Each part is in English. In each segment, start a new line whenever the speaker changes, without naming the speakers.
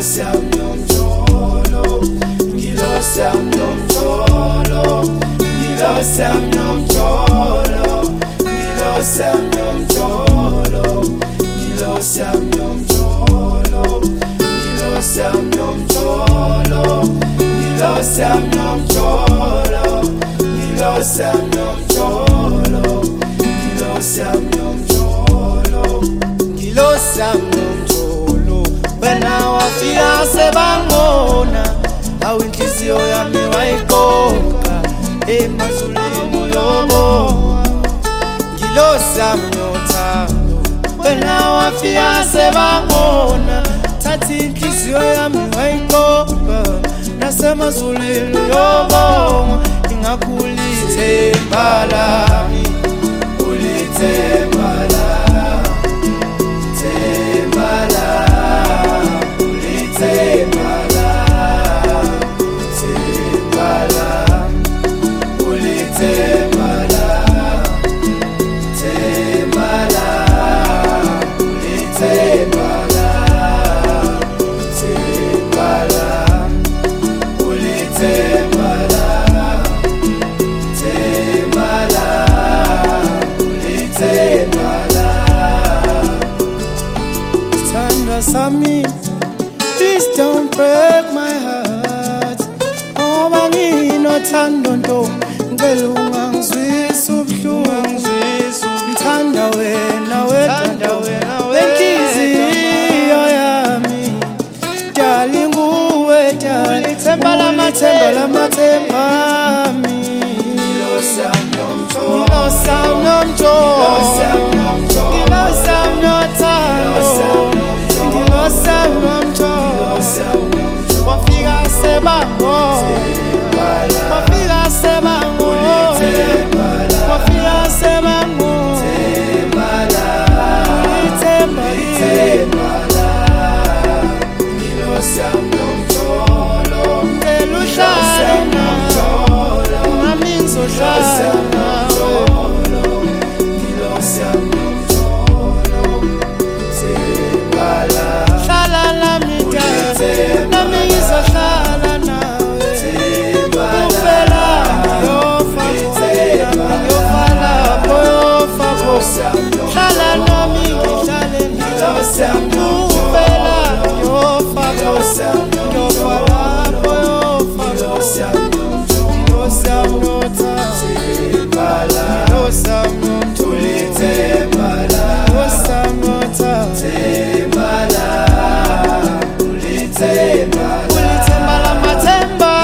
Wena wafika sebangona awinhliziyo yami wayigoqa emazulwini yomoya ngilosami nothando wena wafika sebangona thatha inhliziyo yami wayigoqa nasemazulwini yomoya ingakulithemba lami ulithemba Sami, please don't break my heart. Ngoba nginothando nto ngicela ungangizwisi ubuhlungu ngithanda wena lenhliziyo yami darling nguwe darling ithemba lamathemba ami ngilosami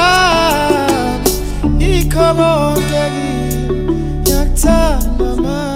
Come on, Daddy, yakuthanda mama.